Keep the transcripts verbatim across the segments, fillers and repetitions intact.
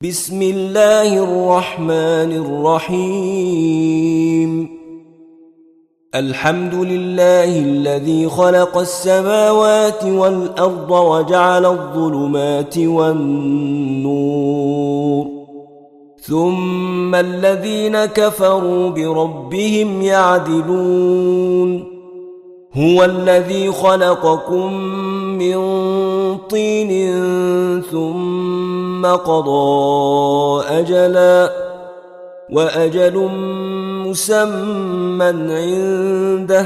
بسم الله الرحمن الرحيم. الحمد لله الذي خلق السماوات والأرض وجعل الظلمات والنور، ثم الذين كفروا بربهم يعدلون. هو الذي خلقكم من طين ثم قضى أجلا وأجل مسمى عنده،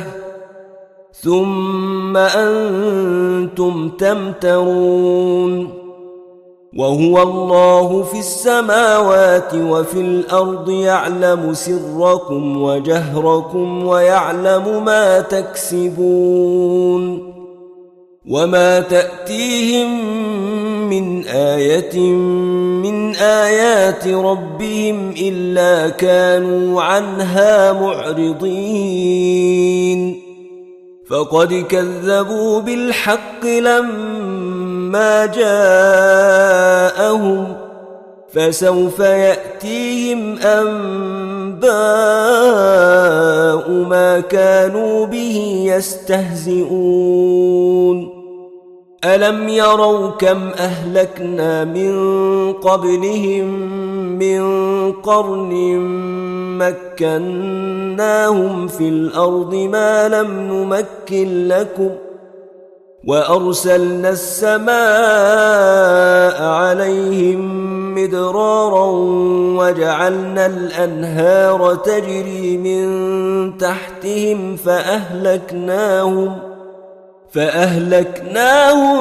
ثم أنتم تمترون. وهو الله في السماوات وفي الأرض، يعلم سركم وجهركم ويعلم ما تكسبون. وما تأتيهم من آية من آيات ربهم إلا كانوا عنها معرضين. فقد كذبوا بالحق لما جاءهم، فسوف يأتيهم أنباء ما كانوا به يستهزئون. ألم يروا كم أهلكنا من قبلهم من قرن مكناهم في الأرض ما لم نمكن لكم، وأرسلنا السماء عليهم مدرارا وجعلنا الأنهار تجري من تحتهم فأهلكناهم فأهلكناهم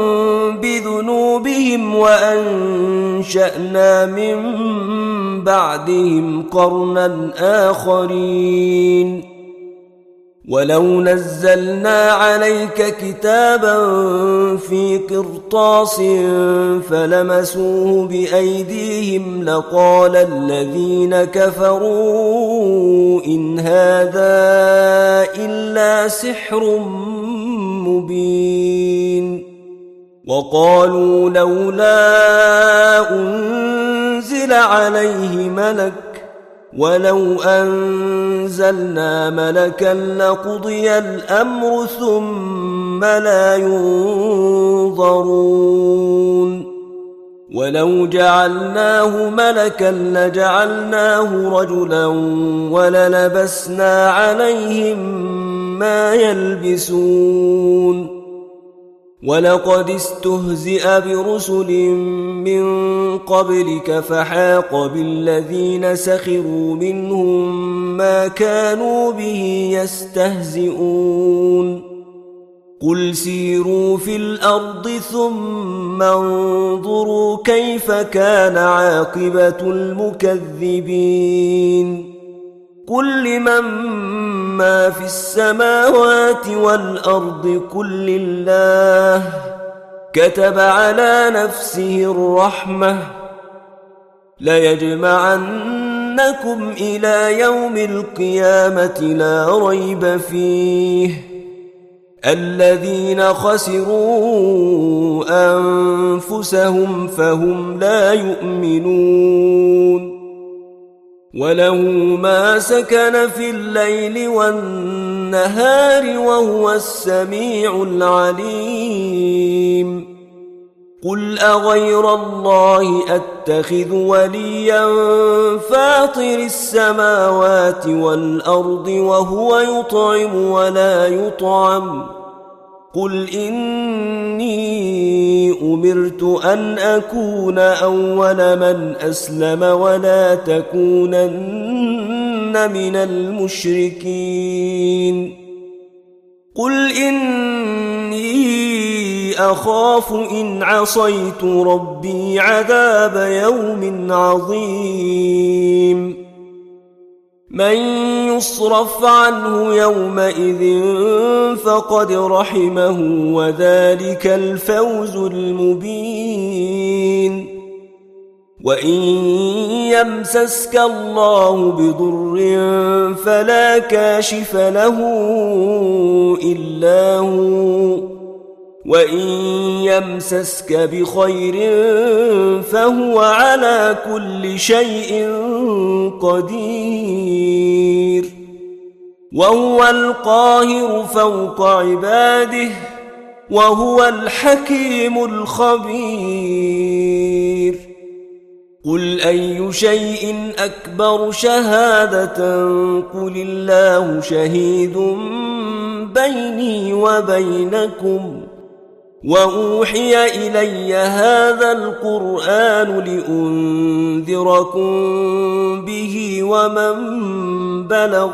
بذنوبهم وأنشأنا من بعدهم قرنا آخرين. ولو نزلنا عليك كتابا في قرطاس فلمسوه بأيديهم لقال الذين كفروا إن هذا إلا سحر مبين. وقالوا لولا أنزل عليه ملك، ولو أنزلنا ملكا لقضي الأمر ثم لا ينظرون. ولو جعلناه ملكا لجعلناه رجلا وللبسنا عليهم ما يلبسون. ولقد استهزئ برسل من قبلك فحاق بالذين سخروا منهم ما كانوا به يستهزئون. قل سيروا في الأرض ثم انظروا كيف كان عاقبة المكذبين. قل لمن ما في السماوات والأرض قل لله، كتب على نفسه الرحمة ليجمعنكم إلى يوم القيامة لا ريب فيه. الذين خسروا أنفسهم فهم لا يؤمنون. وله ما سكن في الليل والنهار وهو السميع العليم. قل أغير الله أتخذ وليا فاطر السماوات والأرض وهو يطعم ولا يطعم. قل إني أمرت أن أكون أول من أسلم ولا تكونن من المشركين. قل إني أخاف إن عصيت ربي عذاب يوم عظيم. من يصرف عنه يومئذ فقد رحمه وذلك الفوز المبين. وإن يمسسك الله بضر فلا كاشف له إلا هو، وإن يمسسك بخير فهو على كل شيء قدير وهو القاهر فوق عباده وهو الحكيم الخبير قل أي شيء أكبر شهادة قل الله شهيد بيني وبينكم وأوحي إلي هذا القرآن لأنذركم به ومن بلغ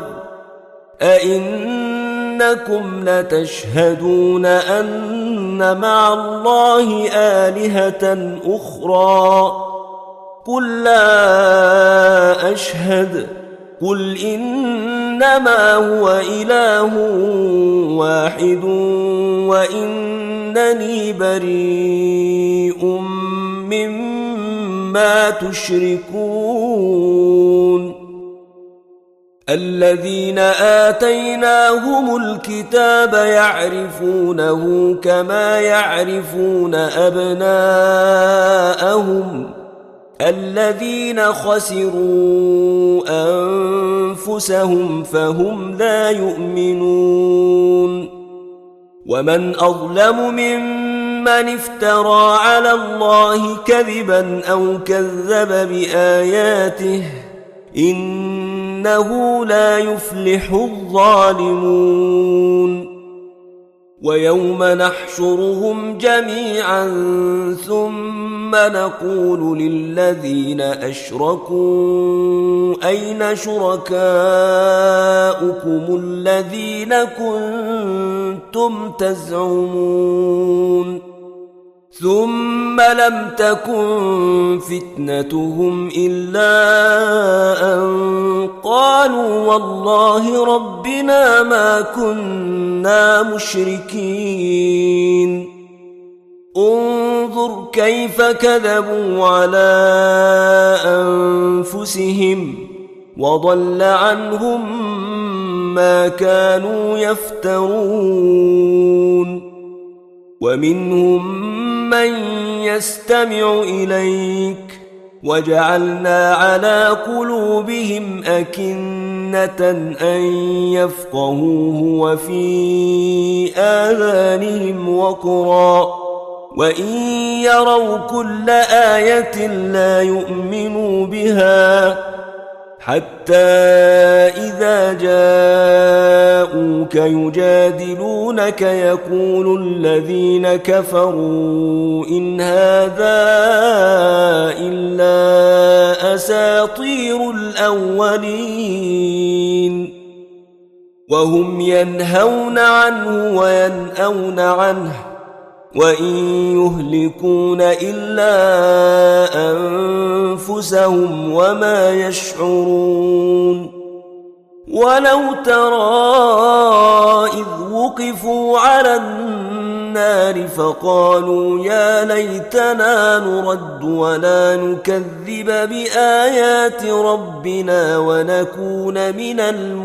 أئنكم لتشهدون أن مع الله آلهة أخرى قل لا أشهد قل إنما هو إله واحد وإنني بريء مما تشركون الذين آتيناهم الكتاب يعرفونه كما يعرفون أبناءهم الذين خسروا أنفسهم فهم لا يؤمنون ومن أظلم ممن افترى على الله كذبا أو كذب بآياته إنه لا يفلح الظالمون ويوم نحشرهم جميعا ثم نقول للذين أشركوا أين شركاؤكم الذين كنتم تزعمون ثم لم تكن فتنتهم إلا أن قالوا والله ربنا ما كنا مشركين انظر كيف كذبوا على أنفسهم وضل عنهم ما كانوا يفترون ومنهم من يستمع إليك وجعلنا على قلوبهم أكنة أن يفقهوه وفي آذانهم وقرا وإن يروا كل آية لا يؤمنوا بها حتى إذا جاءوك يجادلونك يقول الذين كفروا إن هذا إلا أساطير الأولين وهم ينهون عنه وينأون عنه وإن يهلكون إلا أنفسهم وما يشعرون ولو ترى إذ وقفوا على النار فقالوا يا ليتنا نرد ولا نكذب بآيات ربنا ونكون من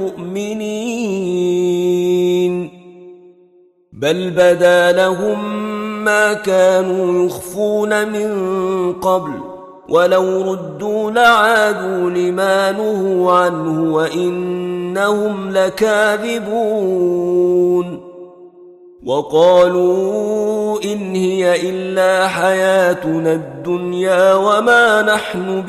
المؤمنين بل بدا لهم ما كانوا يخفون من قبل ولو ردوا لعادوا لما نهوا عنه وإنهم لكاذبون وقالوا إن هي إلا حياتنا الدنيا وما نحن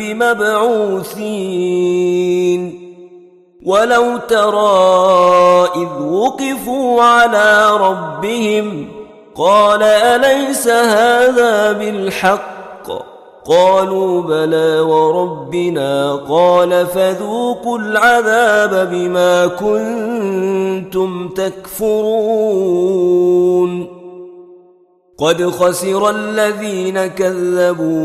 بمبعوثين ولو ترى إذ وقفوا على ربهم قال أليس هذا بالحق قالوا بلى وربنا قال فذوقوا العذاب بما كنتم تكفرون قد خسر الذين كذبوا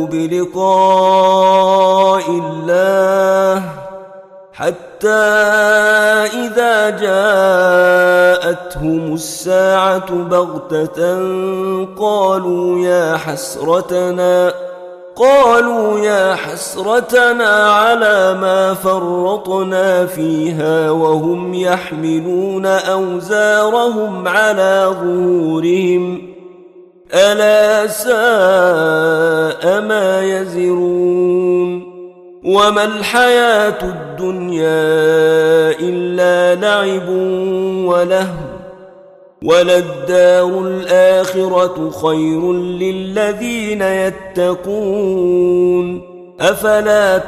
بلقاء الله حتى إذا جاءتهم الساعة بغتة قالوا يا حسرتنا قالوا يا حسرتنا على ما فرطنا فيها وهم يحملون أوزارهم على ظهورهم ألا ساء ما يزرون وما الحياة الدنيا إلا لعب ولهو وللدار الآخرة خير للذين يتقون أفلا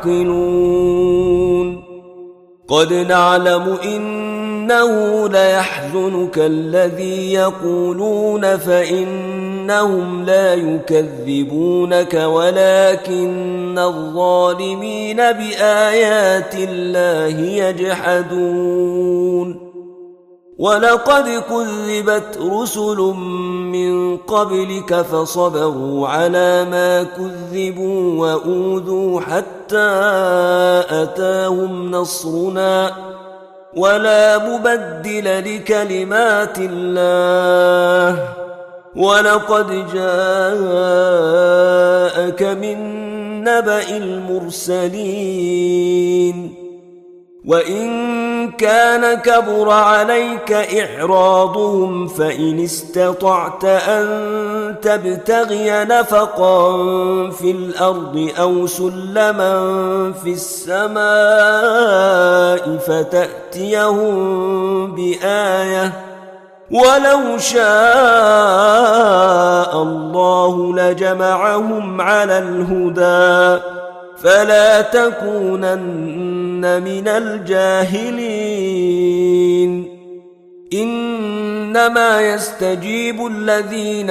تعقلون قد نعلم إنه ليحزنك الذي يقولون فإنهم لا يكذبونك ولكن الظالمين بآيات الله يجحدون ولقد كذبت رسل من قبلك فصبروا على ما كذبوا وأوذوا حتى أتاهم نصرنا ولا مبدل لكلمات الله ولقد جاءك من نبأ المرسلين وإن كان كبر عليك إعراضهم فإن استطعت أن تبتغي نفقا في الأرض أو سلما في السماء فتأتيهم بآية ولو شاء الله لجمعهم على الهدى فلا تكونن من الجاهلين إنما يستجيب الذين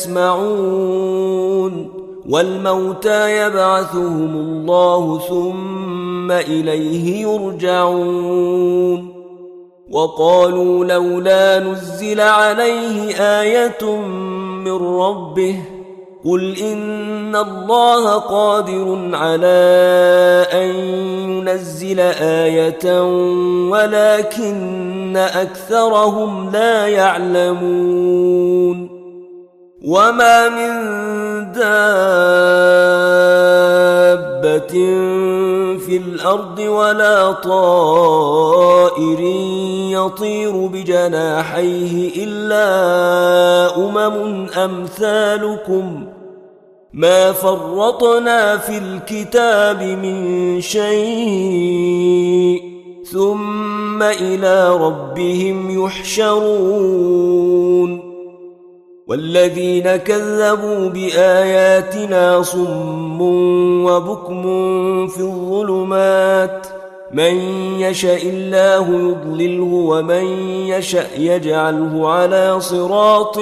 يسمعون والموتى يبعثهم الله ثم إليه يرجعون وقالوا لولا نزل عليه آية من ربه قل إن الله قادر على أن ينزل آية ولكن أكثرهم لا يعلمون وما من دابة في الأرض ولا طائر يطير بجناحيه إلا أمم أمثالكم ما فرطنا في الكتاب من شيء ثم إلى ربهم يحشرون والذين كذبوا بآياتنا صم وبكم في الظلمات من يشاء الله يضلله ومن يشاء يجعله على صراط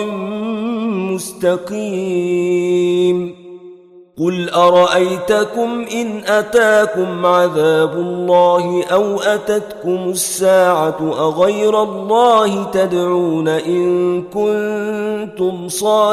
مستقيم قل أرأيتكم إن أتاكم عذاب الله أو أتتكم الساعة أغير الله تدعون إن كنتم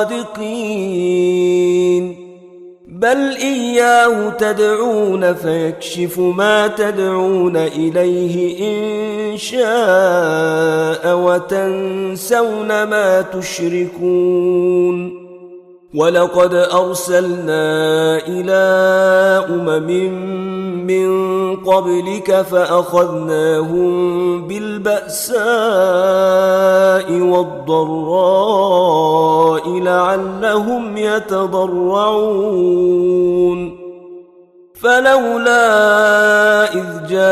صادقين بل إياه تدعون فيكشف ما تدعون إليه إن شاء وتنسون ما تشركون ولقد أرسلنا إلى أمم من قبلك فأخذناهم بالبأساء والضراء لعلهم يتضرعون فلولا إذ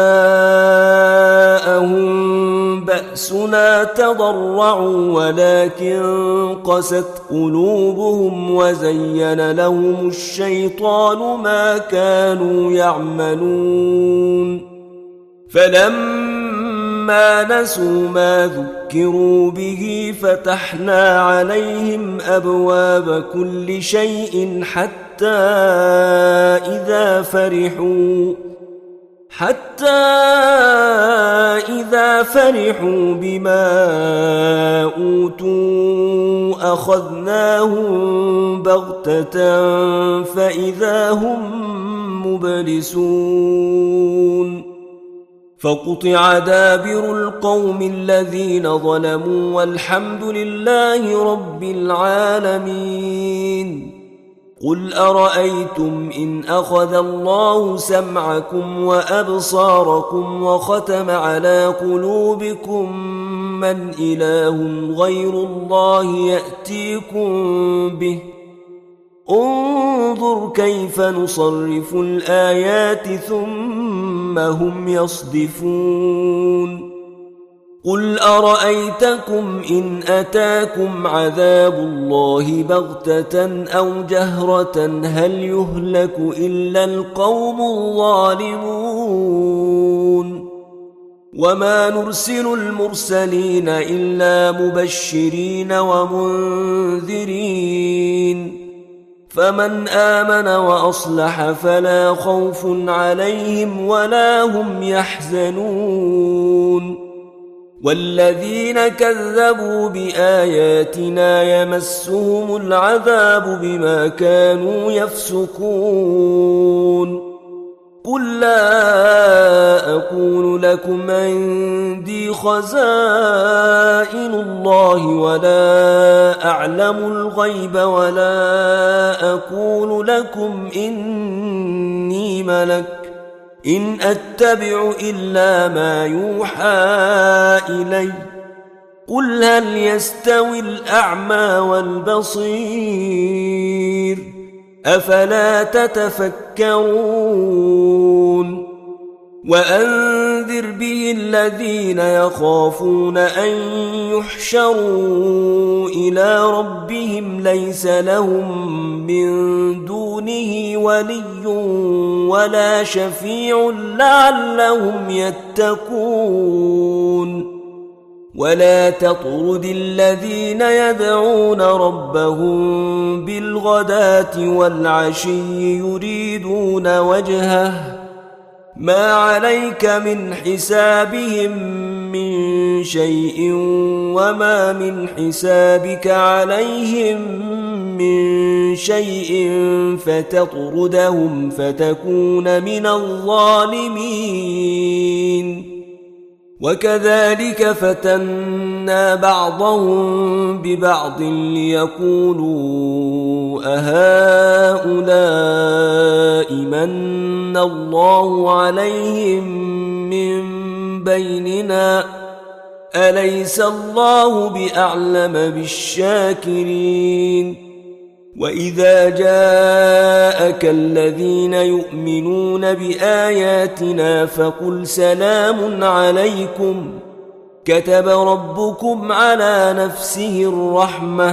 جاءهم بأسنا تضرعوا ولكن قست قلوبهم وزين لهم الشيطان ما كانوا يعملون فلما نسوا ما ذكروا به فتحنا عليهم أبواب كل شيء حتى إذا فرحوا حتى إذا فرحوا بما أوتوا أخذناهم بغتة فإذا هم مبلسون فقطع دابر القوم الذين ظلموا والحمد لله رب العالمين قل أرأيتم إن أخذ الله سمعكم وأبصاركم وختم على قلوبكم من إله غير الله يأتيكم به انظر كيف نصرف الآيات ثم هم يصدفون قل أرأيتكم إن أتاكم عذاب الله بغتة أو جهرة هل يهلك إلا القوم الظالمون وما نرسل المرسلين إلا مبشرين ومنذرين فمن آمن وأصلح فلا خوف عليهم ولا هم يحزنون والذين كذبوا بآياتنا يمسهم العذاب بما كانوا يفسقون قل لا أقول لكم عندي خزائن الله ولا أعلم الغيب ولا أقول لكم إني ملك إن أتبع إلا ما يوحى إلي قل هل يستوي الأعمى والبصير أفلا تتفكرون وأنذر به الذين يخافون أن يحشروا إلى ربهم ليس لهم من دونه ولي ولا شفيع لعلهم يتقون ولا تطرد الذين يدعون ربهم بالغداة والعشي يريدون وجهه ما عليك من حسابهم من شيء وما من حسابك عليهم من شيء فتطردهم فتكون من الظالمين وكذلك فتنا بعضهم ببعض ليقولوا أهؤلاء من الله عليهم من بيننا أليس الله بأعلم بالشاكرين وإذا جاءك الذين يؤمنون بآياتنا فقل سلام عليكم كتب ربكم على نفسه الرحمة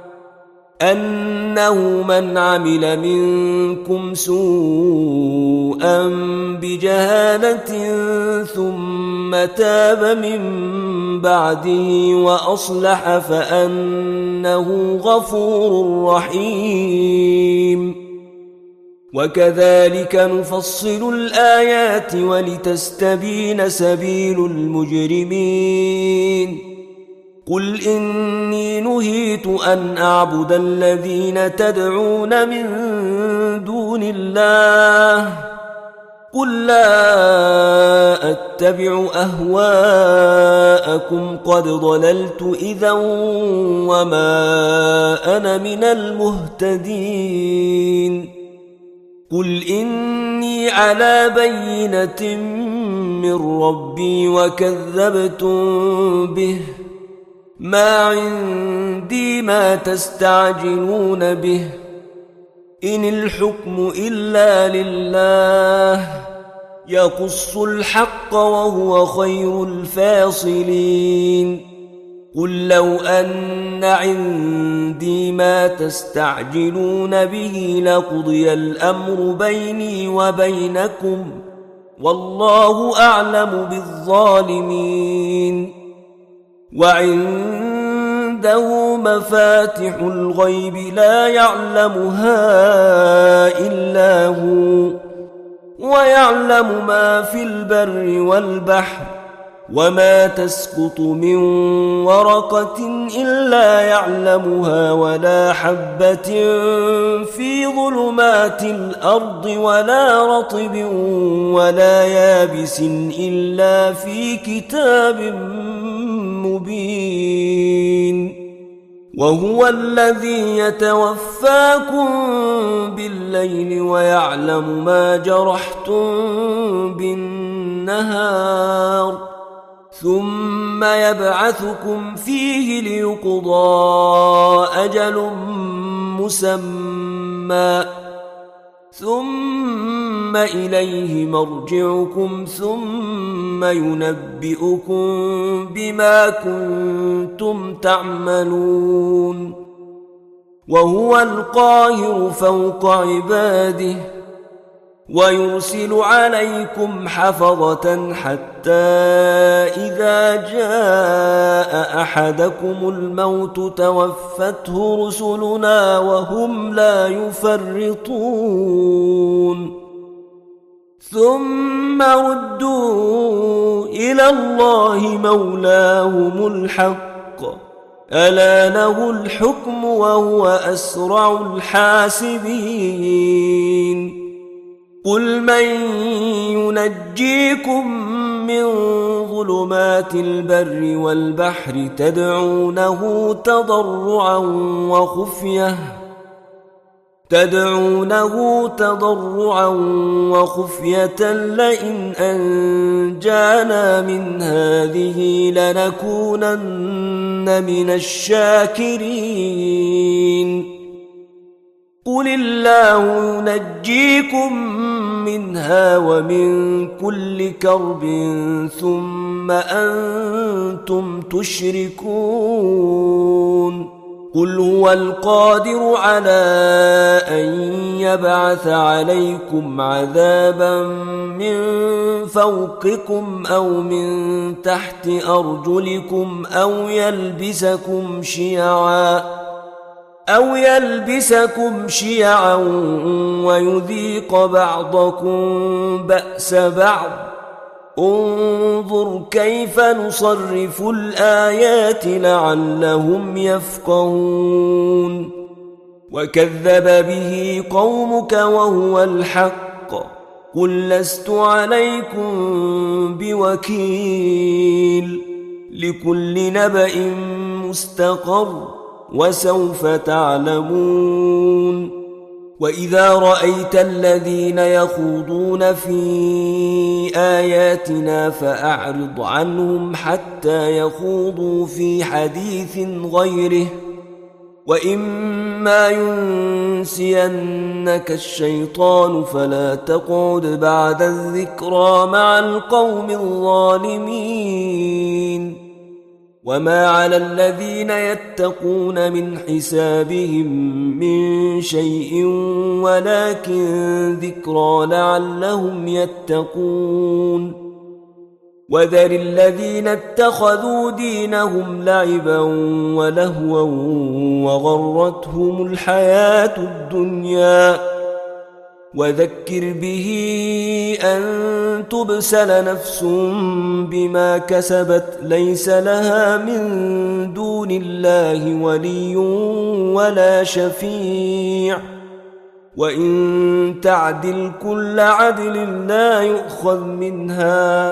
أنه من عمل منكم سوءا بجهالة ثم تاب من بعده وأصلح فأنه غفور رحيم وكذلك نفصل الآيات ولتستبين سبيل المجرمين قل إني نهيت أن أعبد الذين تدعون من دون الله قل لا أتبع أهواءكم قد ضللت إذا وما أنا من المهتدين قل إني على بينة من ربي وكذبتم به ما عندي ما تستعجلون به إن الحكم إلا لله يقص الحق وهو خير الفاصلين قل لو أن عندي ما تستعجلون به لقضي الأمر بيني وبينكم والله أعلم بالظالمين وعنده مفاتح الغيب لا يعلمها إلا هو ويعلم ما في البر والبحر وما تسقط من ورقة إلا يعلمها ولا حبة في ظلمات الأرض ولا رطب ولا يابس إلا في كتاب مبين وهو الذي يتوفاكم بالليل ويعلم ما جرحتم بالنهار ثم يبعثكم فيه ليقضى أجل مسمى ثم إليه مرجعكم ثم ينبئكم بما كنتم تعملون وهو القاهر فوق عباده ويرسل عليكم حفظة حتى إذا جاء أحدكم الموت توفته رسلنا وهم لا يفرطون ثم ردوا إلى الله مولاهم الحق ألا له الحكم وهو أسرع الحاسبين قل من ينجيكم من ظلمات البر والبحر تدعونه تضرعا وخفية تدعونه تضرعا وخفية لئن أنجانا من هذه لنكونن من الشاكرين قل الله ينجيكم منها ومن كل كرب ثم أنتم تشركون قل هو القادر على أن يبعث عليكم عذابا من فوقكم أو من تحت أرجلكم أو يلبسكم شيعا أو يلبسكم شيعا ويذيق بعضكم بأس بعض انظر كيف نصرف الآيات لعلهم يفقهون وكذب به قومك وهو الحق قل لست عليكم بوكيل لكل نبأ مستقر وسوف تعلمون وإذا رأيت الذين يخوضون في آياتنا فأعرض عنهم حتى يخوضوا في حديث غيره وإما ينسينك الشيطان فلا تقعد بعد الذكرى مع القوم الظالمين وما على الذين يتقون من حسابهم من شيء ولكن ذكرى لعلهم يتقون وذر الذين اتخذوا دينهم لعبا ولهوا وغرتهم الحياة الدنيا وذكر به أن تبسل نفس بما كسبت ليس لها من دون الله ولي ولا شفيع وإن تعدل كل عدل لا يؤخذ منها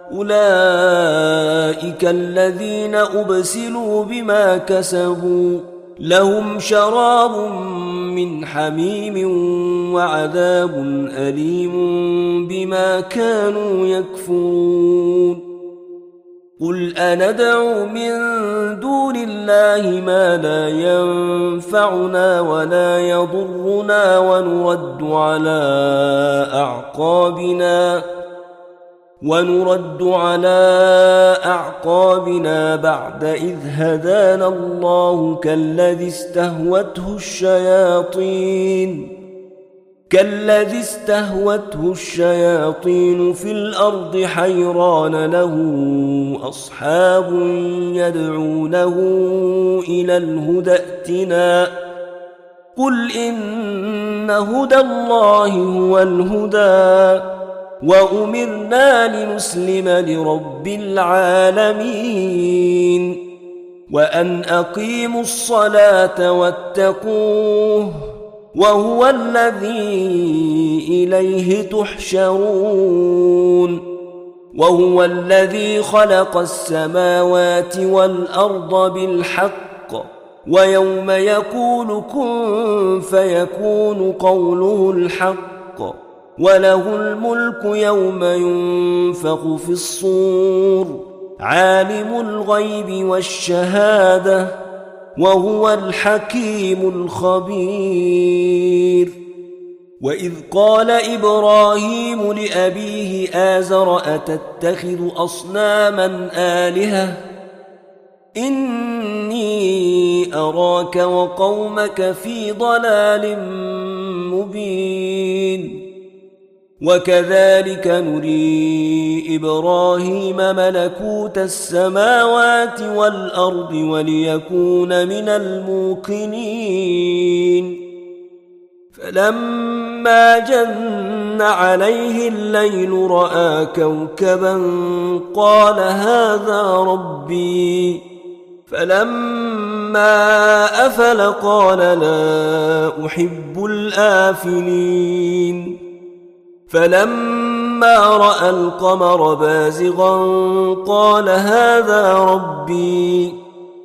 أولئك الذين أبسلوا بما كسبوا لهم شراب من حميم وعذاب أليم بما كانوا يكفرون قل أندعو من دون الله ما لا ينفعنا ولا يضرنا ونرد على أعقابنا ونرد على أعقابنا بعد إذ هدانا الله كالذي استهوته الشياطين كالذي استهوته الشياطين في الأرض حيران له أصحاب يدعونه إلى الهدى ائتنا قل إن هدى الله هو الهدى وأمرنا لنسلم لرب العالمين وأن أقيموا الصلاة واتقوه وهو الذي إليه تحشرون وهو الذي خلق السماوات والأرض بالحق ويوم يقول كن فيكون قوله الحق وله الملك يوم ينفخ في الصور عالم الغيب والشهادة وهو الحكيم الخبير. وإذ قال إبراهيم لأبيه آزر أتتخذ أصناما آلهة إني أراك وقومك في ضلال مبين. وكذلك نري إبراهيم ملكوت السماوات والأرض وليكون من الموقنين. فلما جن عليه الليل رأى كوكبا قال هذا ربي. فلما أفل قال لا أحب الآفلين. فلما رأى القمر بازغا قال هذا ربي.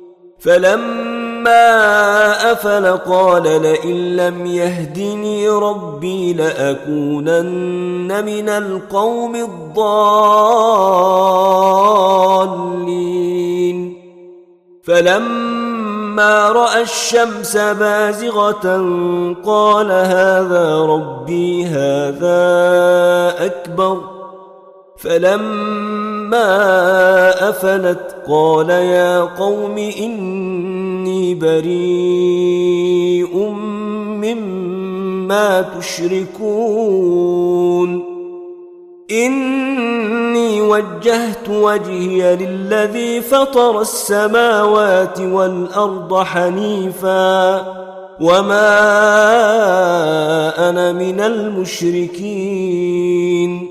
فلما أفل قال لئن لم يهدني ربي لأكونن من القوم الضالين. فلما رأى الشمس بازغة قال هذا ربي هذا أكبر. فلما أفلت قال يا قوم إني بريء مما تشركون. إني وجهت وجهي للذي فطر السماوات والأرض حنيفا وما أنا من المشركين.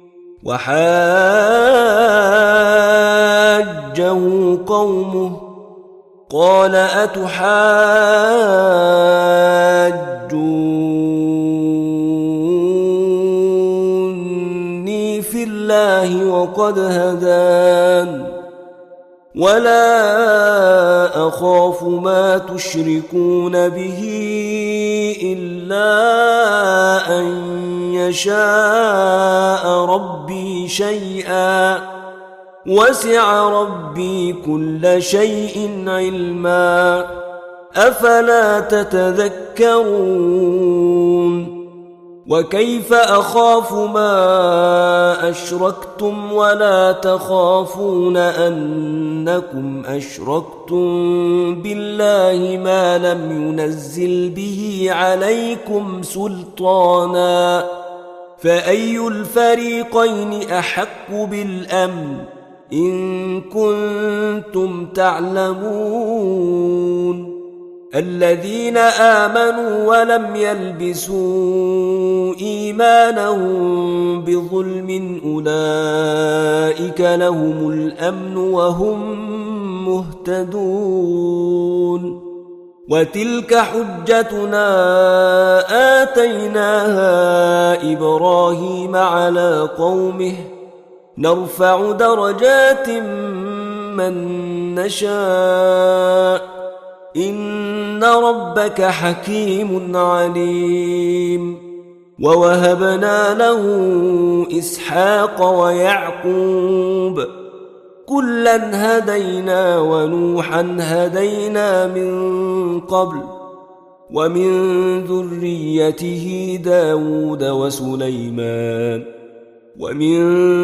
وحاجه قومه قال أتحاجوني في الله وقد هدان ولا أخاف ما تشركون به إلا أن يشاء ربي شيئا وسع ربي كل شيء علما أفلا تتذكرون. وكيف أخاف ما أشركتم ولا تخافون أنكم أشركتم بالله ما لم ينزل به عليكم سلطانا فأي الفريقين أحق بالأمن إن كنتم تعلمون. الذين آمنوا ولم يلبسوا إيمانهم بظلم أولئك لهم الأمن وهم مهتدون. وتلك حجتنا آتيناها إبراهيم على قومه نرفع درجات من نشاء إن ربك حكيم عليم. ووهبنا له إسحاق ويعقوب كلا هدينا ونوحا هدينا من قبل ومن ذريته داود وسليمان ومن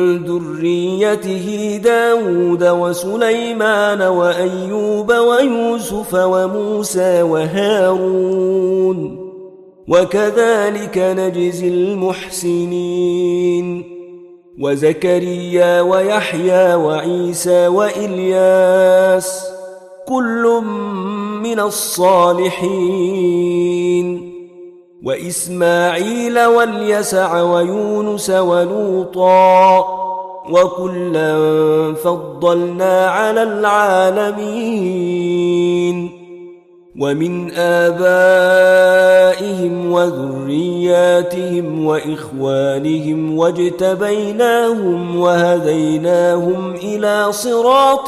ذريته داود وسليمان وأيوب ويوسف وموسى وهارون وكذلك نجزي المحسنين. وزكريا ويحيى وعيسى وإلياس كل من الصالحين. وإسماعيل واليسع ويونس ولوطا وكلا فضلنا على العالمين. ومن آبائهم وذرياتهم وإخوانهم واجتبيناهم وهديناهم إلى صراط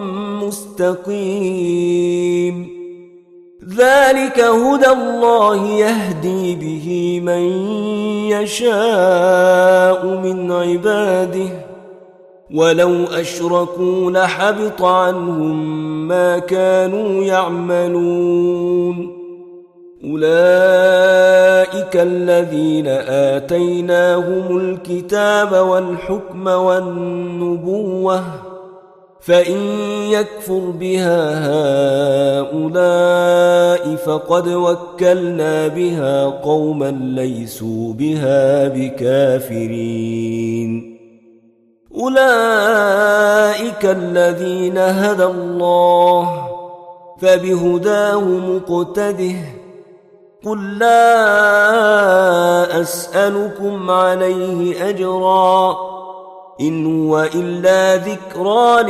مستقيم. ذلك هدى الله يهدي به من يشاء من عباده ولو أشركوا لحبط عنهم ما كانوا يعملون أولئك الذين آتيناهم الكتاب والحكم والنبوة فإن يكفر بها هؤلاء فقد وكلنا بها قوما ليسوا بها بكافرين أولئك الذين هدى الله فبهداه مقتده قل لا أسألكم عليه أجرا إن هو إلا ذكرى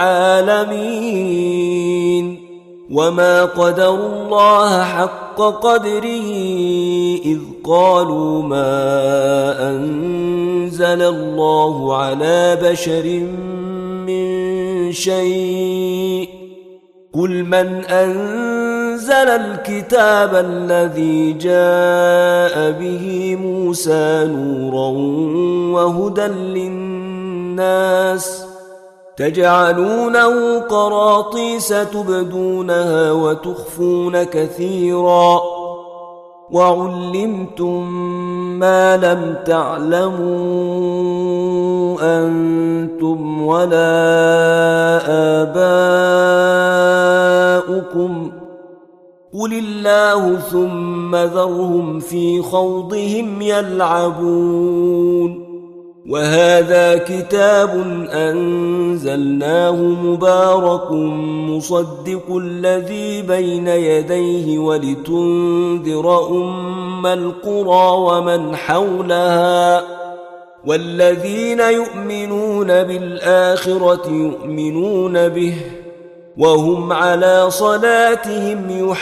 للعالمين وما قدروا الله حق قدره إذ قالوا ما أنزل الله على بشر من شيء قل من أنزل الكتاب الذي جاء به موسى نورا وهدى للناس تجعلونه قراطيس تبدونها وتخفون كثيرا وعلمتم ما لم تعلموا أنتم ولا آباؤكم قل الله ثم ذرهم في خوضهم يلعبون وهذا كتاب أنزلناه مبارك مصدق الذي بين يديه ولتنذر أم القرى ومن حولها والذين يؤمنون بالآخرة يؤمنون به وهم على صلاتهم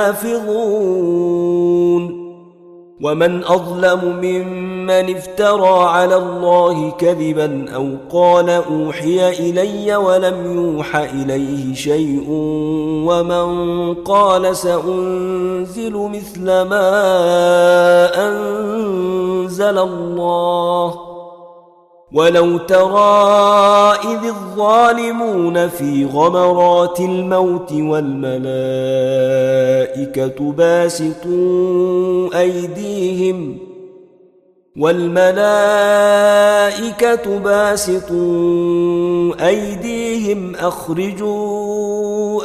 يحافظون ومن أظلم ممن افترى على الله كذبا أو قال أوحي إلي ولم يوح إليه شيء ومن قال سأنزل مثل ما أنزل الله ولو ترى إذ الظالمون في غمرات الموت والملائكة باسطوا أيديهم والملائكة باسطوا أيديهم أخرجوا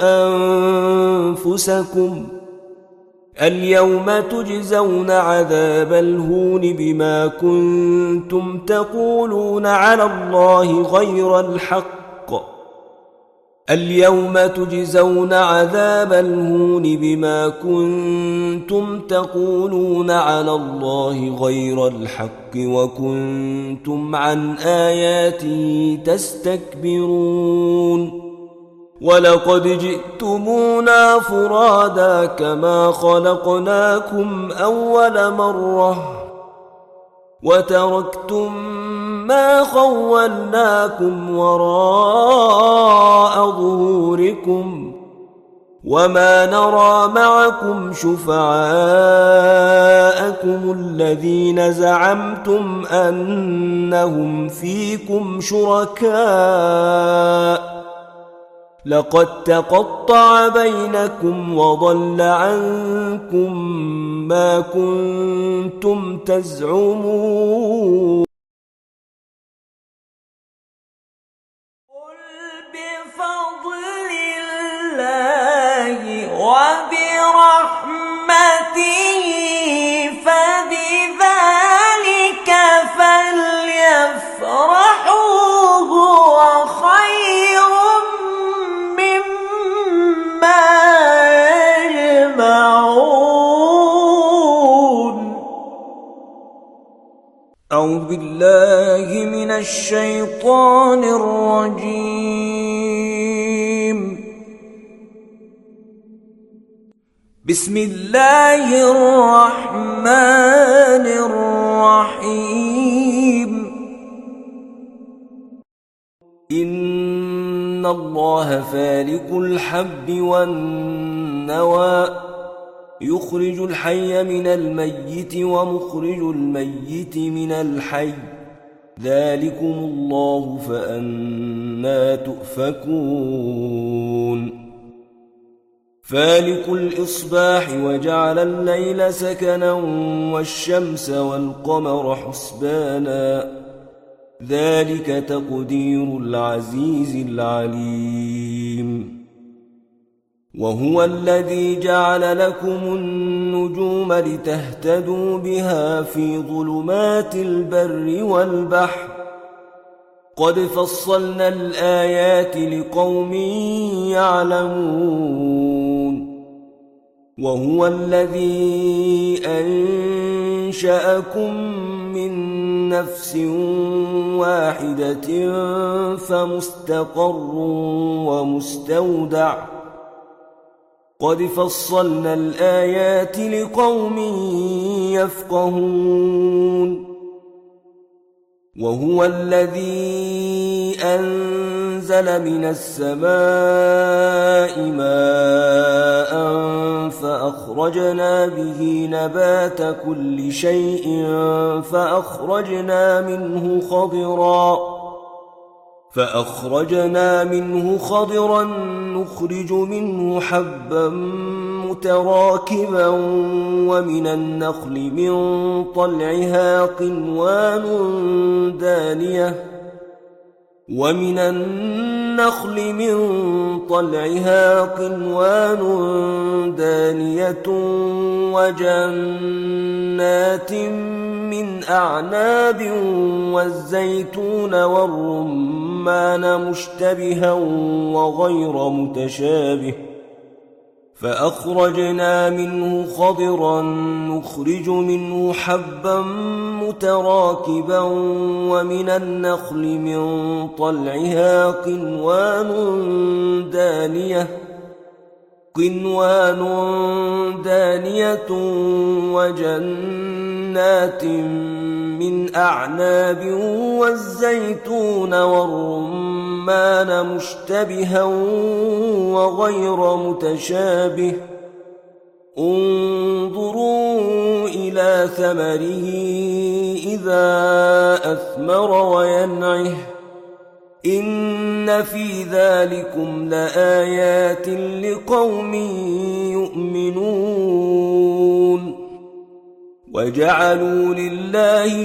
أنفسكم اليوم تجزون عذاب الهون بما كنتم تقولون على الله غير الحق اليوم تجزون عذاب الهون بما كنتم تقولون على الله غير الحق وكنتم عن آياته تستكبرون ولقد جئتمونا فرادا كما خلقناكم أول مرة وتركتم ما خولناكم وراء ظهوركم وما نرى معكم شفعاءكم الذين زعمتم أنهم فيكم شركاء لقد تقطع بينكم وضل عنكم ما كنتم تزعمون قل بفضل الله وبرحمته فبذلك فليفرحوا هو خير أعوذ بالله من الشيطان الرجيم بسم الله الرحمن الرحيم إن الله فالق الحب والنوى يخرج الحي من الميت ومخرج الميت من الحي ذلكم الله فأنى تؤفكون فالق الإصباح وجعل الليل سكنا والشمس والقمر حسبانا ذلك تقدير العزيز العليم وهو الذي جعل لكم النجوم لتهتدوا بها في ظلمات البر والبحر قد فصلنا الآيات لقوم يعلمون وهو الذي أنشأكم من نفس واحدة فمستقر ومستودع قد فصلنا الآيات لقوم يفقهون وهو الذي أنزل من السماء ماء فأخرجنا به نبات كل شيء فأخرجنا منه خضرا فأخرجنا منه خضرا نخرج منه حبا متراكبا ومن النخل من طلعها قنوان دانية ومن النخل من طلعها قنوان دانية وجنات من أعناب والزيتون والرمان مشتبها وغير متشابه فأخرجنا منه خضرا نخرج منه حبا متراكبا ومن النخل من طلعها قنوان دانية قنوان دانية وجنات من أعناب والزيتون والرمان مشتبها وغير متشابه انظروا إلى ثمره إذا أثمر وينعه إن في ذلكم لآيات لقوم يؤمنون وجعلوا لله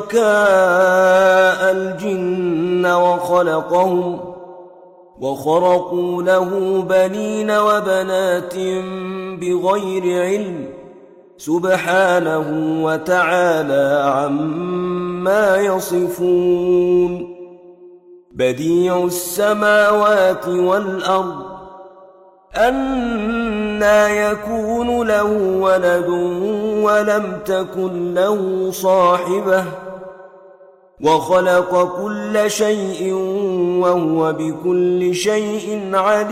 شركاء الجن وخلقهم وخرقوا له بنين وبنات بغير علم سبحانه وتعالى عما يصفون بديع السماوات والأرض أنى يكون له ولد ولم تكن له صاحبة وخلق كل شيء وهو بكل شيء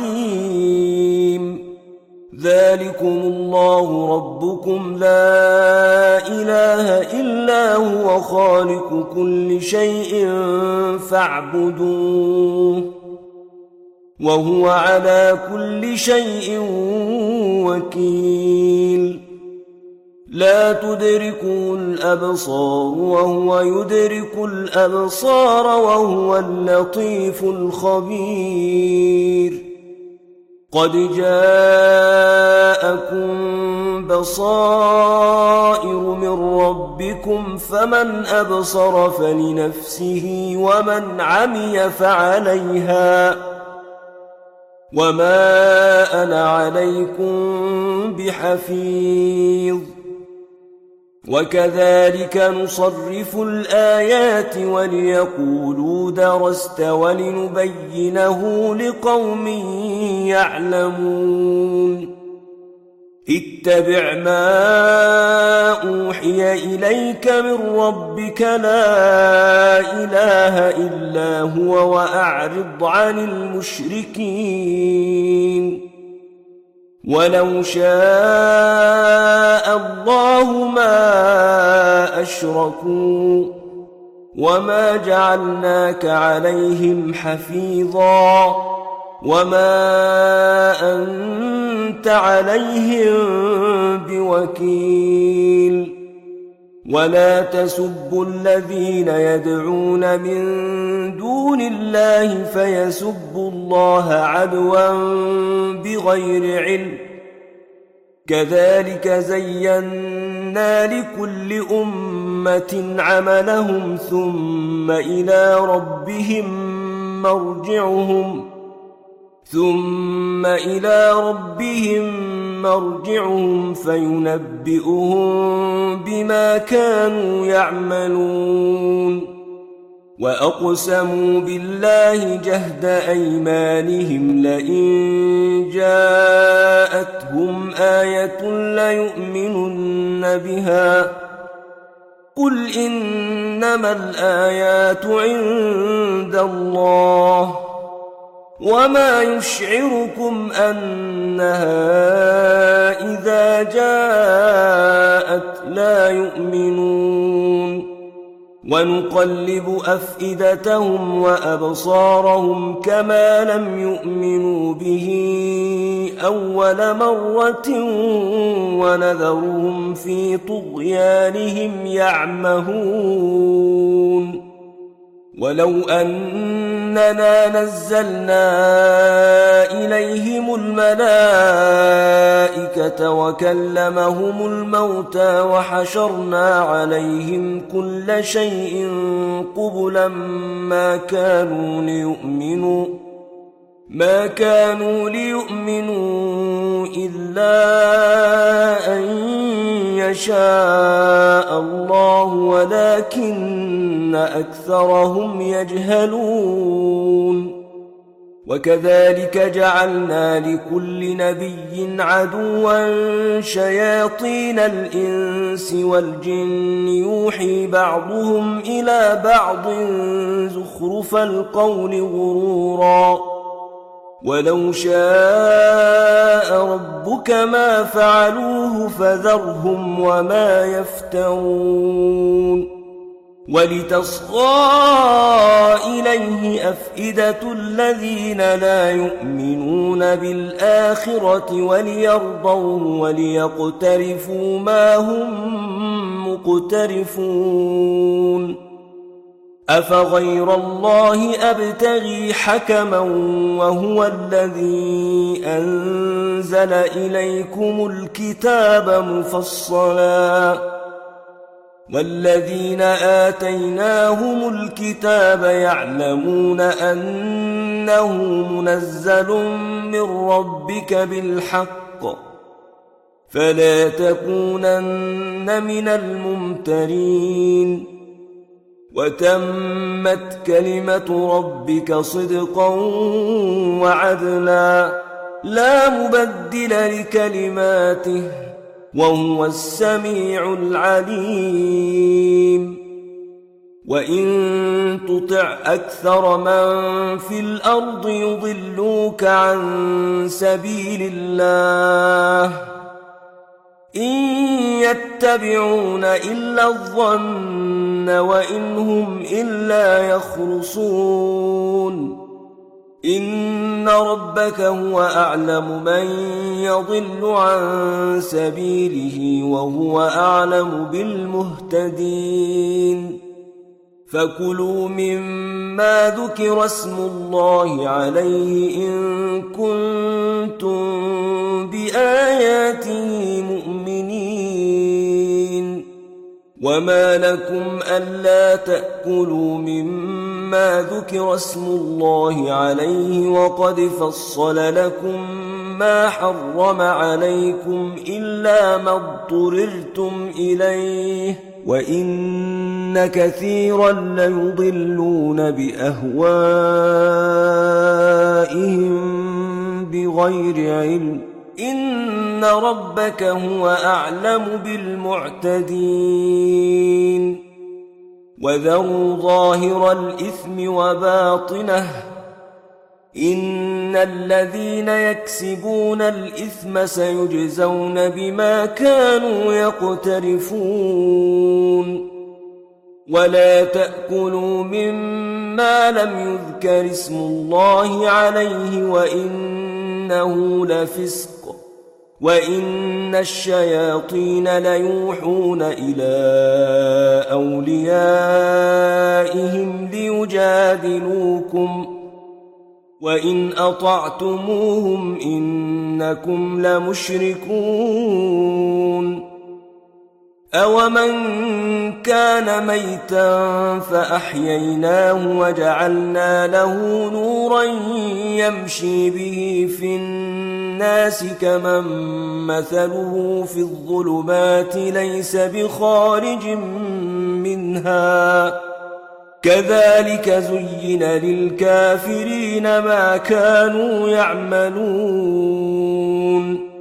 عليم ذلكم الله ربكم لا إله إلا هو خالق كل شيء فاعبدوه وهو على كل شيء وكيل لا تدركه الأبصار وهو يدرك الأبصار وهو اللطيف الخبير قد جاءكم بصائر من ربكم فمن أبصر فلنفسه ومن عمي فعليها وما أنا عليكم بحفيظ وكذلك نصرف الآيات وليقولوا درست ولنبينه لقوم يعلمون اتبع ما أوحي إليك من ربك لا إله إلا هو وأعرض عن المشركين ولو شاء الله ما أشركوا وما جعلناك عليهم حفيظا وما أنت عليهم بوكيل ولا تسبوا الذين يدعون من دون الله فيسبوا الله عدوا بغير علم كذلك زينا لكل أمة عملهم ثم إلى ربهم مرجعهم ثم إلى ربهم مرجعهم فينبئهم بما كانوا يعملون وأقسموا بالله جهد أيمانهم لئن جاءتهم آية ليؤمنن بها قل إنما الآيات عند الله وما يشعركم أنها إذا جاءت لا يؤمنون ونقلب أفئدتهم وأبصارهم كما لم يؤمنوا به أول مرة ونذرهم في طغيانهم يعمهون ولو أننا نزلنا إليهم الملائكة وكلمهم الموتى وحشرنا عليهم كل شيء قبلا ما كانوا ليؤمنوا ما كانوا ليؤمنوا إلا أن يشاء الله ولكن أكثرهم يجهلون وكذلك جعلنا لكل نبي عدوا شياطين الإنس والجن يوحي بعضهم إلى بعض زخرف القول غرورا ولو شاء ربك ما فعلوه فذرهم وما يفترون ولتصغى إليه أفئدة الذين لا يؤمنون بالآخرة وليرضوه وليقترفوا ما هم مقترفون أفغير الله أبتغي حكما وهو الذي أنزل إليكم الكتاب مفصلا والذين آتيناهم الكتاب يعلمون أنه منزل من ربك بالحق فلا تكونن من الممترين وتمت كلمة ربك صدقا وعدلا لا مبدل لكلماته وهو السميع العليم وإن تطع أكثر من في الأرض يضلوك عن سبيل الله إن يتبعون إلا الظن وإن هم إلا يخرصون إن ربك هو أعلم من يضل عن سبيله وهو أعلم بالمهتدين فكلوا مما ذكر اسم الله عليه إن كنتم بآياته مؤمنين وما لكم ألا تأكلوا مما ذكر اسم الله عليه وقد فصل لكم ما حرم عليكم إلا ما اضطررتم إليه وإن كثيرا ليضلون بأهوائهم بغير علم إن ربك هو أعلم بالمعتدين وذروا ظاهر الإثم وباطنه إن الذين يكسبون الإثم سيجزون بما كانوا يقترفون ولا تأكلوا مما لم يذكر اسم الله عليه وإنه لفسق وإن الشياطين ليوحون إلى أوليائهم ليجادلوكم وإن أطعتموهم إنكم لمشركون أومن كان ميتا فأحييناه وجعلنا له نورا يمشي به في الناس كمن مثله في الظلمات ليس بخارج منها كذلك زين للكافرين ما كانوا يعملون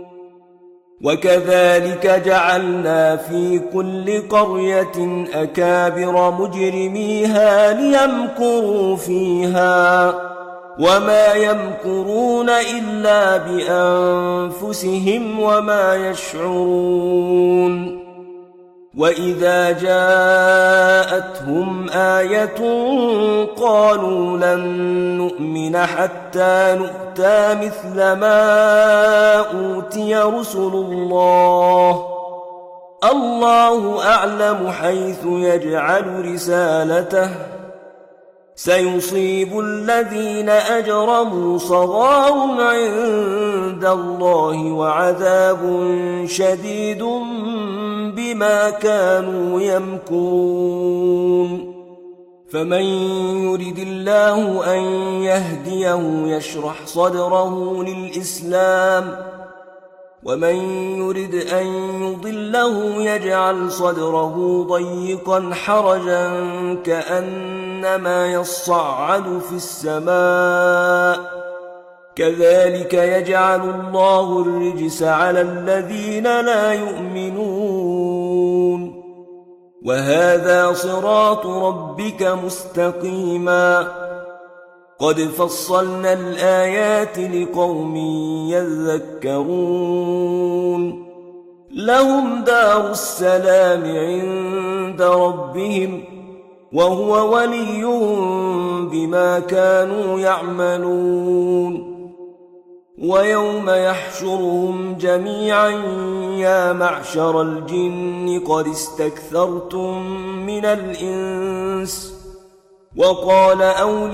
وكذلك جعلنا في كل قرية أكابر مجرميها ليمكروا فيها وما يمكرون إلا بأنفسهم وما يشعرون وإذا جاءتهم آية قالوا لن نؤمن حتى نؤتى مثل ما أوتي رسل الله الله أعلم حيث يجعل رسالته سيصيب الذين أجرموا صغار عند الله وعذاب شديد بما كانوا يمكرون فمن يرد الله أن يهديه يشرح صدره للإسلام ومن يرد أن يضله يجعل صدره ضيقا حرجا كأنما يصعد في السماء كذلك يجعل الله الرجس على الذين لا يؤمنون وهذا صراط ربك مستقيما قد فصلنا الآيات لقوم يذكرون لهم دار السلام عند ربهم وهو وليهم بما كانوا يعملون ويوم يحشرهم جميعا يا معشر الجن قد استكثرتم من الإنس وقال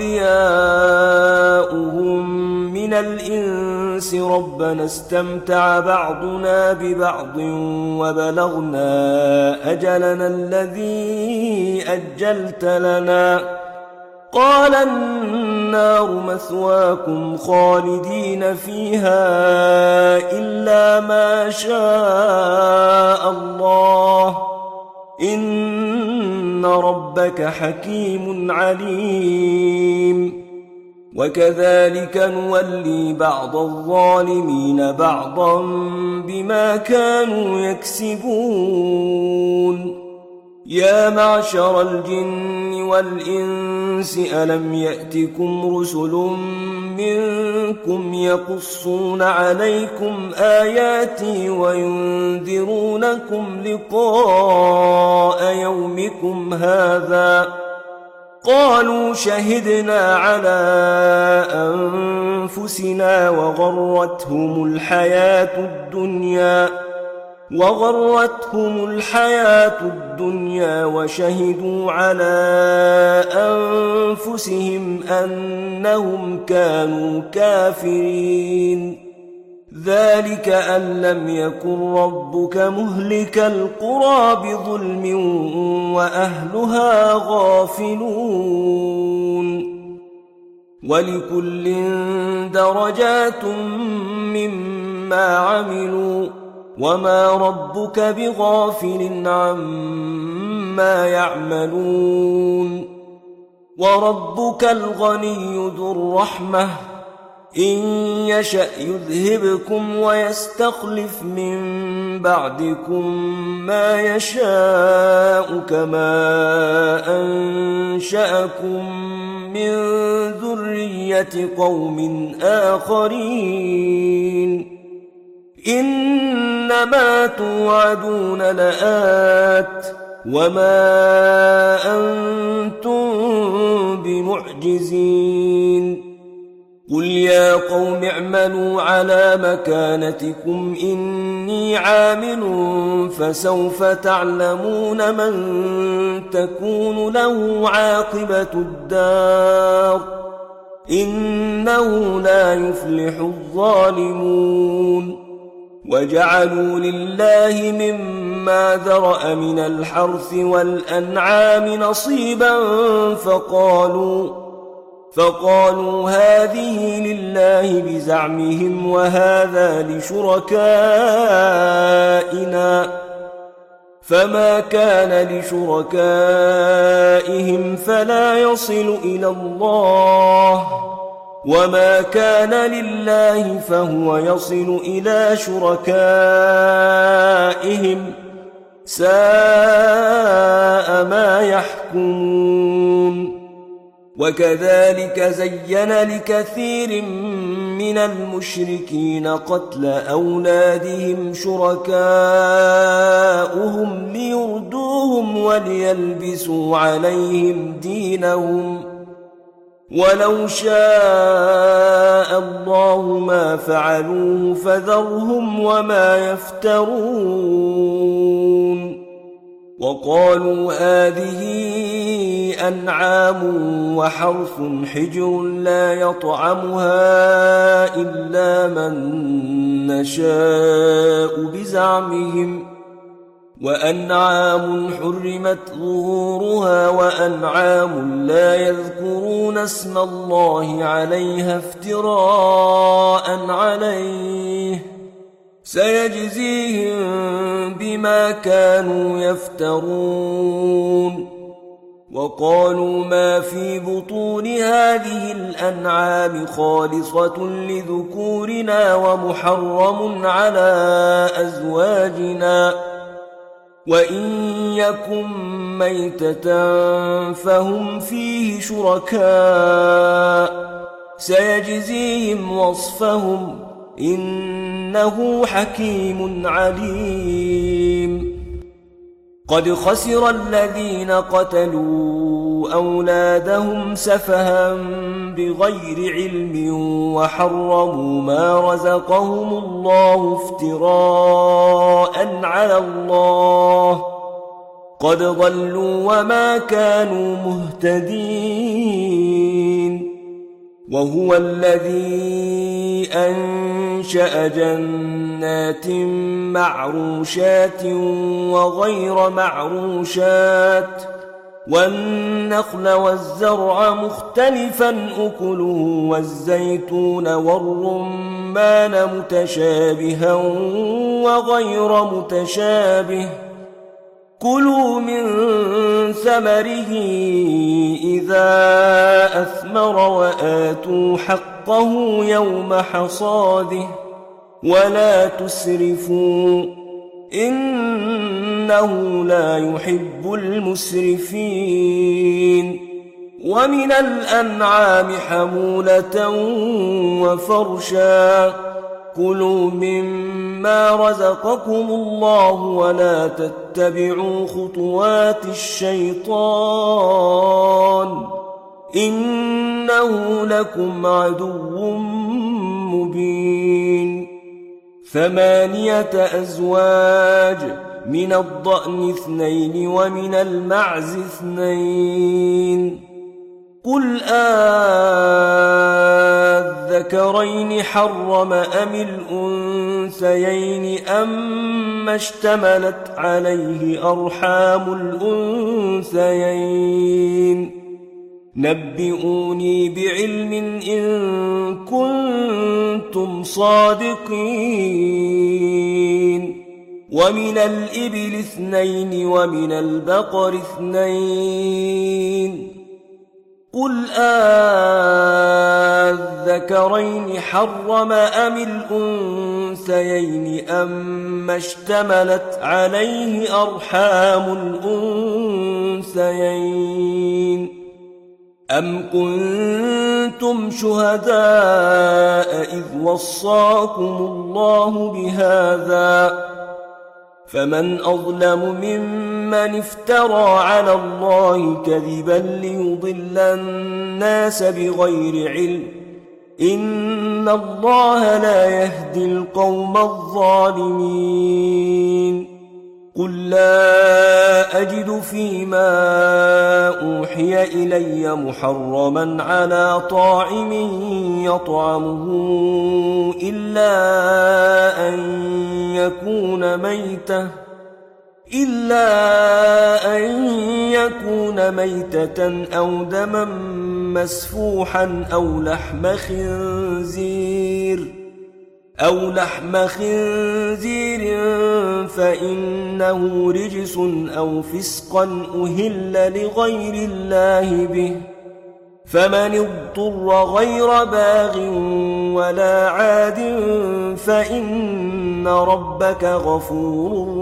أولياؤهم من الإنس ربنا استمتع بعضنا ببعض وبلغنا أجلنا الذي أجلت لنا قال النار مثواكم خالدين فيها إلا ما شاء الله إن ربك حكيم عليم وكذلك نولي بعض الظالمين بعضا بما كانوا يكسبون يا معشر الجن والإنس ألم يأتكم رسل منكم يقصون عليكم آياتي وينذرونكم لقاء يومكم هذا قالوا شهدنا على أنفسنا وغرتهم الحياة الدنيا وغرتهم الحياة الدنيا وشهدوا على أنفسهم أنهم كانوا كافرين ذلك أن لم يكن ربك مهلك القرى بظلم وأهلها غافلون ولكل درجات مما عملوا وما ربك بغافل عما يعملون وربك الغني ذو الرحمة إن يشأ يذهبكم ويستخلف من بعدكم ما يشاء كما أنشأكم من ذرية قوم آخرين إنما توعدون لآت وما أنتم بمعجزين قل يا قوم اعملوا على مكانتكم إني عامل فسوف تعلمون من تكون له عاقبة الدار إنه لا يفلح الظالمون وجعلوا لله مما ذرأ من الحرث والأنعام نصيبا فقالوا فقالوا هذه لله بزعمهم وهذا لشركائنا فما كان لشركائهم فلا يصل إلى الله وما كان لله فهو يصل إلى شركائهم ساء ما يحكمون وكذلك زين لكثير من المشركين قتل أولادهم شركاؤهم ليردوهم وليلبسوا عليهم دينهم ولو شاء الله ما فعلوه فذرهم وما يفترون وقالوا هذه أنعام وحرث حجر لا يطعمها إلا من نشاء بزعمهم وأنعام حرمت ظهورها وأنعام لا يذكرون اسم الله عليها افتراء عليه سيجزيهم بما كانوا يفترون وقالوا ما في بطون هذه الأنعام خالصة لذكورنا ومحرم على أزواجنا وإن يكن ميتة فهم فيه شركاء سيجزيهم وصفهم إنه حكيم عليم قد خسر الذين قتلوا أولادهم سفها بغير علم وحرموا ما رزقهم الله افتراء على الله قد ضلوا وما كانوا مهتدين وهو الذي أنشأ جنات معروشات وغير معروشات والنخل والزرع مختلفا أكله والزيتون والرمان متشابها وغير متشابه كلوا من ثمره إذا أثمر وآتوا حقه يوم حصاده ولا تسرفوا إنه لا يحب المسرفين ومن الأنعام حمولة وفرشا كلوا مما رزقكم الله ولا تتبعوا خطوات الشيطان إنه لكم عدو مبين ثمانية أزواج من الضأن اثنين ومن المعز اثنين قل آذكرين حرم أم الأنثيين أم اشتملت عليه أرحام الأنثيين نبئوني بعلم إن كنتم صادقين ومن الإبل اثنين ومن البقر اثنين قل آذكرين حرم أم الأنثيين أم اشتملت عليه أرحام الأنثيين أم كنتم شهداء إذ وصاكم الله بهذا فمن أظلم ممن افترى على الله كذبا ليضل الناس بغير علم إن الله لا يهدي القوم الظالمين قل لا أجد فيما أوحي إلي محرما على طاعم يطعمه إلا أن يكون ميتة إلا أن يكون ميتة أو دما مسفوحا أو لحم خنزير أو لحم خنزير فإنه رجس أو فسقا أهل لغير الله به فمن اضطر غير باغ ولا عاد فإن ربك غفور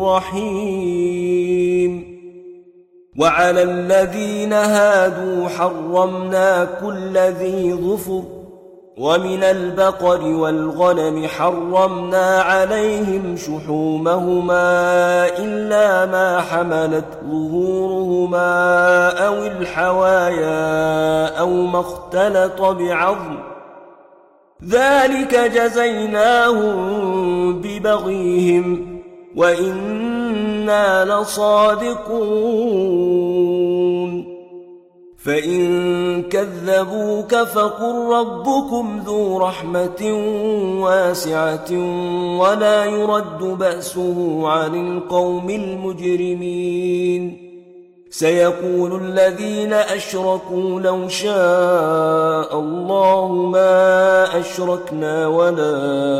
رحيم وعلى الذين هادوا حرمنا كل ذي ظفر ومن البقر والغنم حرمنا عليهم شحومهما إلا ما حملت ظهورهما أو الحوايا أو ما اختلط بعظم ذلك جزيناهم ببغيهم وإنا لصادقون فإن كذبوك فقل ربكم ذو رحمة واسعة ولا يرد بأسه عن القوم المجرمين سيقول الذين أشركوا لو شاء الله ما أشركنا ولا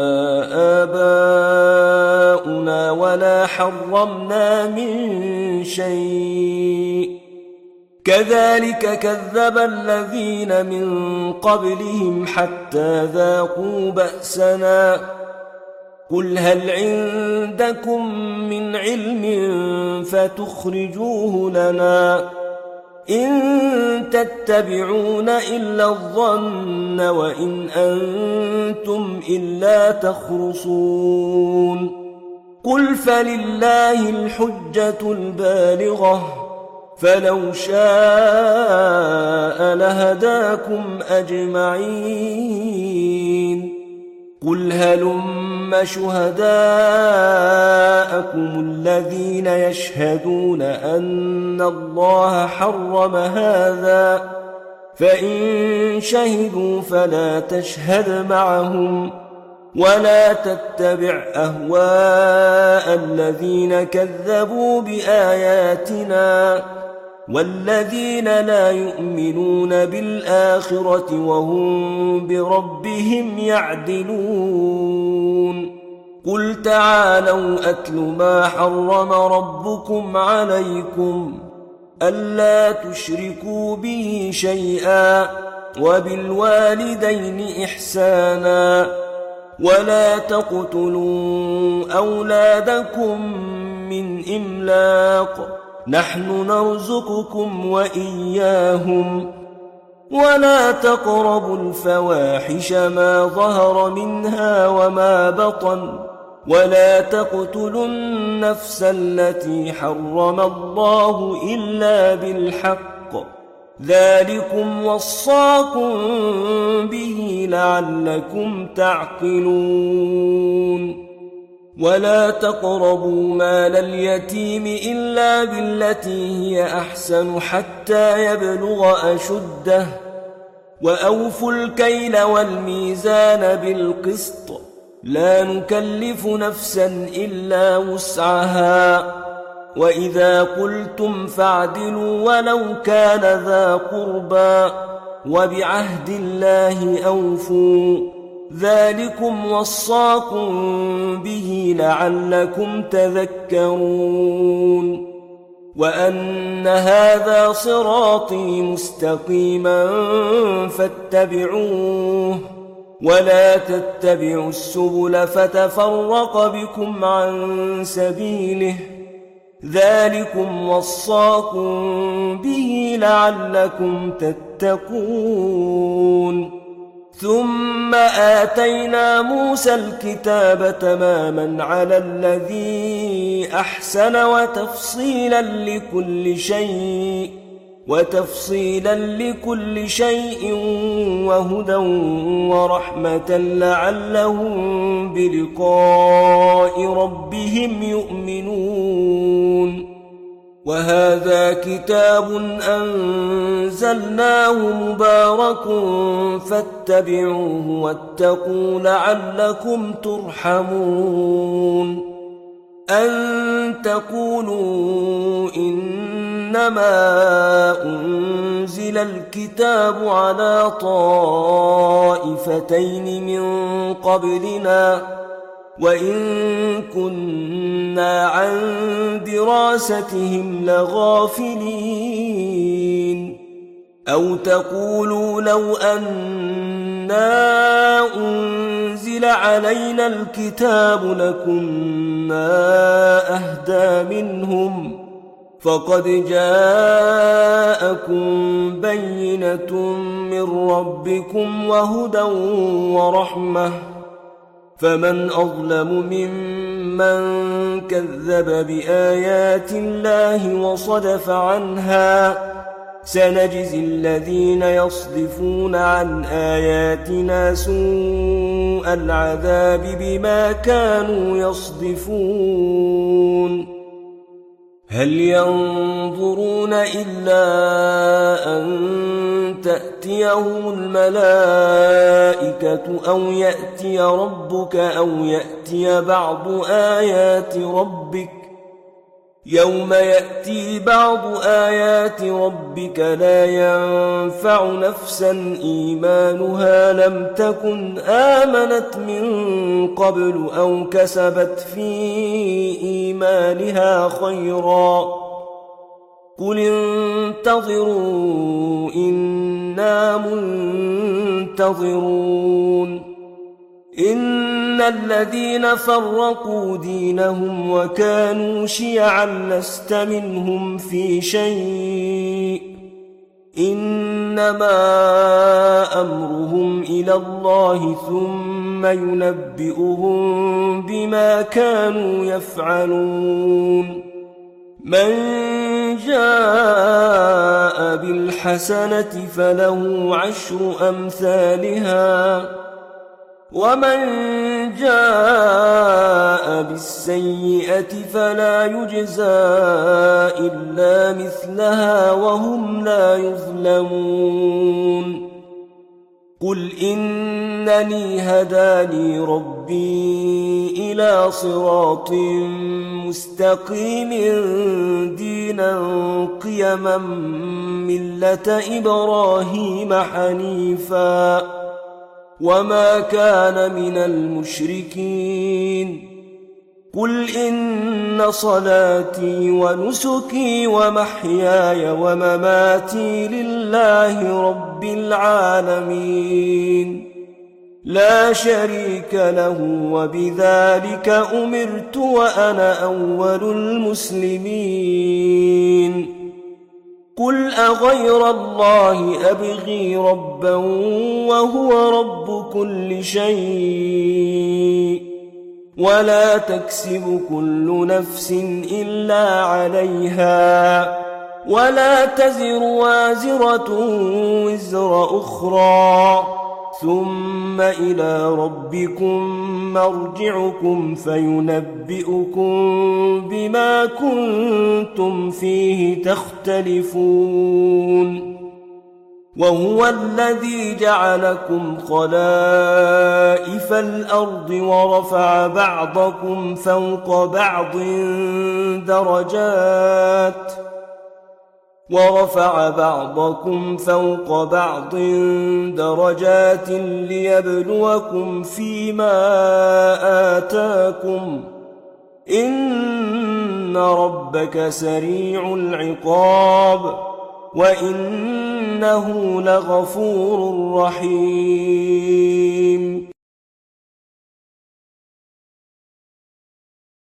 آباؤنا ولا حرمنا من شيء كذلك كذب الذين من قبلهم حتى ذاقوا بأسنا قل هل عندكم من علم فتخرجوه لنا إن تتبعون إلا الظن وإن أنتم إلا تخرصون قل فلله الحجة البالغة فلو شاء لهداكم أجمعين قل هلم شهداءكم الذين يشهدون أن الله حرم هذا فإن شهدوا فلا تشهد معهم ولا تتبع أهواء الذين كذبوا بآياتنا والذين لا يؤمنون بالآخرة وهم بربهم يعدلون قل تعالوا أتل ما حرم ربكم عليكم ألا تشركوا به شيئا وبالوالدين إحسانا ولا تقتلوا أولادكم من إملاق نحن نرزقكم وإياهم ولا تقربوا الفواحش ما ظهر منها وما بطن ولا تقتلوا النفس التي حرم الله إلا بالحق ذلكم وصاكم به لعلكم تعقلون ولا تقربوا مال اليتيم إلا بالتي هي أحسن حتى يبلغ أشده وأوفوا الكيل والميزان بالقسط لا نكلف نفسا إلا وسعها وإذا قلتم فاعدلوا ولو كان ذا قربى وبعهد الله أوفوا ذلكم وصاكم به لعلكم تذكرون وأن هذا صراطي مستقيما فاتبعوه ولا تتبعوا السبل فتفرق بكم عن سبيله ذلكم وصاكم به لعلكم تتقون ثم آتينا موسى الكتاب تماما على الذي أحسن وتفصيلا لكل شيء وتفصيلا لكل شيء وهدى ورحمة لعلهم بلقاء ربهم يؤمنون. وهذا كتاب أنزلناه مبارك فاتبعوه واتقوا لعلكم ترحمون. أن تقولوا إنما أنزل الكتاب على طائفتين من قبلنا وإن كنا عن دراستهم لغافلين. أو تقولوا لو أنا أنزل علينا الكتاب لكنا أهدى منهم فقد جاءكم بينة من ربكم وهدى ورحمة فمن أظلم ممن كذب بآيات الله وصدف عنها سنجزي الذين يصدفون عن آياتنا سوء العذاب بما كانوا يصدفون. هل ينظرون إلا أن تأتيهم الملائكة أو يأتي ربك أو يأتي بعض آيات ربك يوم يأتي بعض آيات ربك لا ينفع نفسا إيمانها لم تكن آمنت من قبل أو كسبت في إيمانها خيرا قل انتظروا إنا منتظرون. إن الذين فرقوا دينهم وكانوا شيعا لست منهم في شيء إنما أمرهم إلى الله ثم ينبئهم بما كانوا يفعلون. من جاء بالحسنة فله عشر أمثالها ومن جاء بالسيئة فلا يجزى إلا مثلها وهم لا يظلمون. قل إنني هداني ربي إلى صراط مستقيم دينا قيما ملة إبراهيم حنيفا وما كان من المشركين. قل إن صلاتي ونسكي ومحياي ومماتي لله رب العالمين لا شريك له وبذلك أمرت وأنا أول المسلمين. قل أغير الله أبغي ربا وهو رب كل شيء ولا تكسب كل نفس إلا عليها ولا تزر وازرة وزر أخرى ثم إلى ربكم مرجعكم فينبئكم بما كنتم فيه تختلفون. وهو الذي جعلكم خلائف الأرض ورفع بعضكم فوق بعض درجات ورفع بعضكم فوق بعض درجات ليبلوكم فيما آتاكم إن ربك سريع العقاب وإنه لغفور رحيم.